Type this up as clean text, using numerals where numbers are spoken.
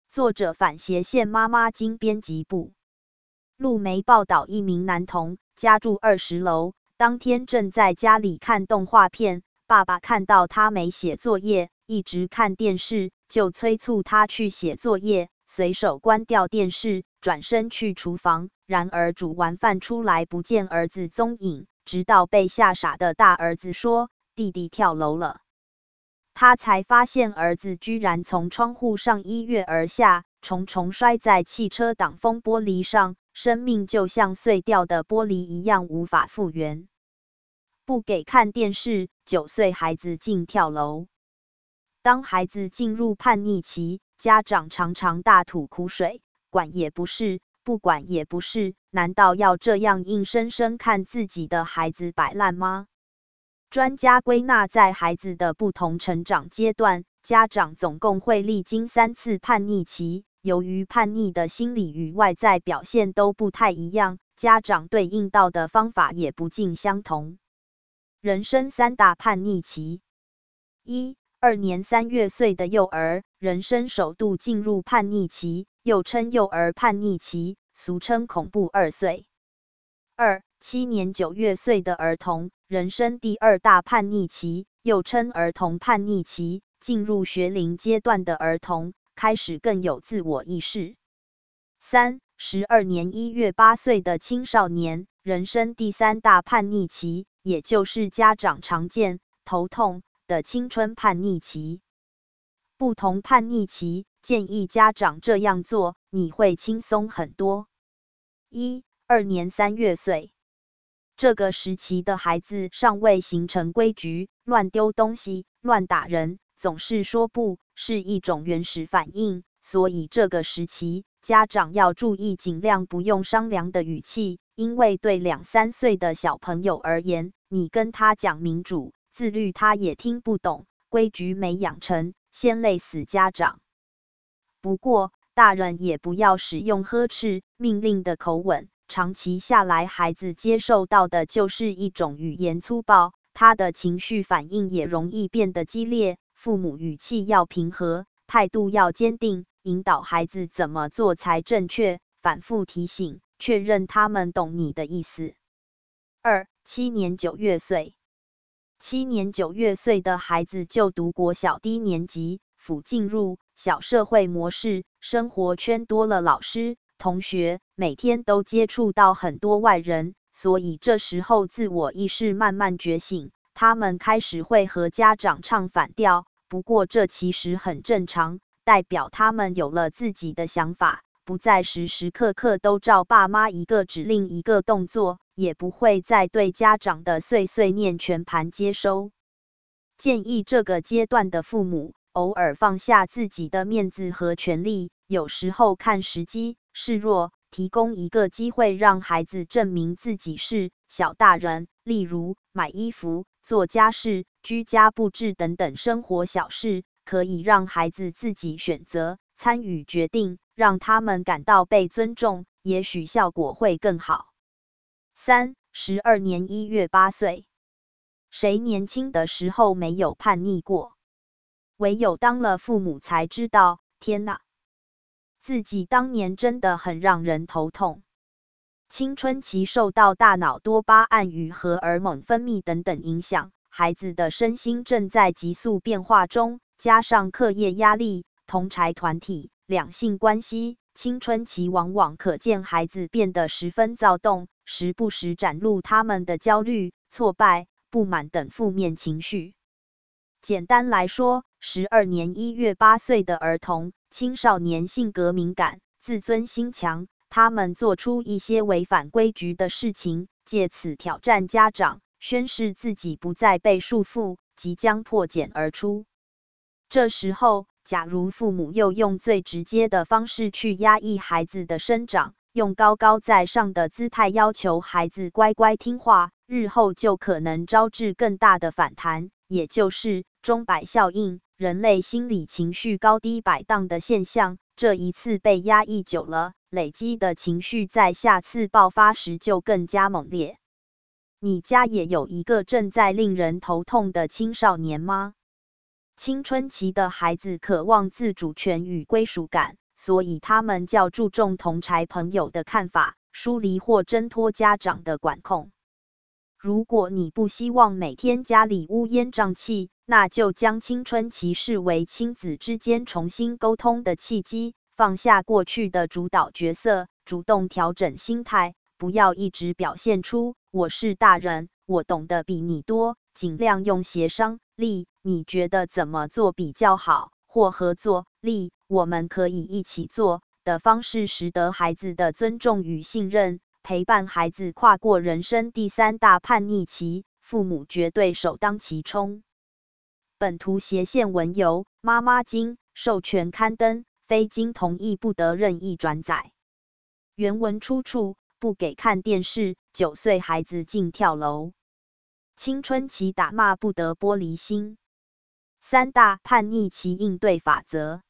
作者反斜线妈妈经编辑部。路媒报道，一名男童家住20楼，当天正在家里看动画片，爸爸看到他没写作业，一直看电视，就催促他去写作业，随手关掉电视，转身去厨房。然而煮完饭出来不见儿子踪影，直到被吓傻的大儿子说弟弟跳楼了，他才发现儿子居然从窗户上一跃而下，重重摔在汽车挡风玻璃上，生命就像碎掉的玻璃一样无法复原。不给看电视，9岁孩子竟跳楼。当孩子进入叛逆期，家长常常大吐苦水，管也不是，不管也不是，难道要这样硬生生看自己的孩子摆烂吗？专家归纳，在孩子的不同成长阶段，家长总共会历经3次叛逆期。由于叛逆的心理与外在表现都不太一样，家长对应到的方法也不尽相同。人生3大叛逆期。1、2年3月岁的幼儿，人生首度进入叛逆期，又称幼儿叛逆期，俗称恐怖2岁。2、7年9月岁的儿童，人生第2大叛逆期，又称儿童叛逆期，进入学龄阶段的儿童，开始更有自我意识。3、12年1月8岁的青少年，人生第3大叛逆期，也就是家长常见、头痛的青春叛逆期。不同叛逆期，建议家长这样做，你会轻松很多。1、2年3月岁，这个时期的孩子尚未形成规矩，乱丢东西、乱打人，总是说不，是一种原始反应，所以这个时期家长要注意，尽量不用商量的语气，因为对2、3岁的小朋友而言，你跟他讲民主、自律，他也听不懂，规矩没养成，先累死家长。不过，大人也不要使用呵斥、命令的口吻，长期下来，孩子接受到的就是一种语言粗暴，他的情绪反应也容易变得激烈。父母语气要平和，态度要坚定，引导孩子怎么做才正确，反复提醒，确认他们懂你的意思。2、7年9月岁。7年9月岁的孩子就读国小低年级，甫进入小社会模式，生活圈多了老师、同学，每天都接触到很多外人，所以这时候自我意识慢慢觉醒，他们开始会和家长唱反调，不过这其实很正常，代表他们有了自己的想法，不再时时刻刻都照爸妈一个指令一个动作，也不会再对家长的碎碎念全盘接收。建议这个阶段的父母偶尔放下自己的面子和权利，有时候看时机示弱，提供一个机会让孩子证明自己是小大人，例如买衣服、做家事、居家布置等等生活小事，可以让孩子自己选择、参与决定，让他们感到被尊重，也许效果会更好。3、12年1月8岁。谁年轻的时候没有叛逆过？唯有当了父母才知道，天哪，自己当年真的很让人头痛。青春期受到大脑多巴胺与荷尔蒙分泌等等影响，孩子的身心正在急速变化中，加上课业压力、同侪团体、两性关系，青春期往往可见孩子变得十分躁动，时不时展露他们的焦虑、挫败、不满等负面情绪。简单来说，12年1月8岁的儿童、青少年性格敏感、自尊心强，他们做出一些违反规矩的事情，借此挑战家长，宣示自己不再被束缚，即将破茧而出。这时候，假如父母又用最直接的方式去压抑孩子的生长，用高高在上的姿态要求孩子乖乖听话，日后就可能招致更大的反弹，也就是钟摆效应，人类心理情绪高低摆荡的现象。这一次被压抑久了，累积的情绪在下次爆发时就更加猛烈。你家也有一个正在令人头痛的青少年吗？青春期的孩子渴望自主权与归属感， 所以他们较注重同侪朋友的看法，疏离或挣脱家长的管控。如果你不希望每天家里乌烟瘴气，那就将青春期视为亲子之间重新沟通的契机，放下过去的主导角色，主动调整心态，不要一直表现出我是大人，我懂得比你多，尽量用协商力，你觉得怎么做比较好，或合作力，我们可以一起做的方式，识得孩子的尊重与信任，陪伴孩子跨过人生第3大叛逆期，父母绝对首当其冲。本图斜线文由妈妈经授权刊登，非经同意不得任意转载。原文出处不给看电视，9岁孩子竟跳楼。青春期打骂不得玻璃心。3大叛逆期应对法则。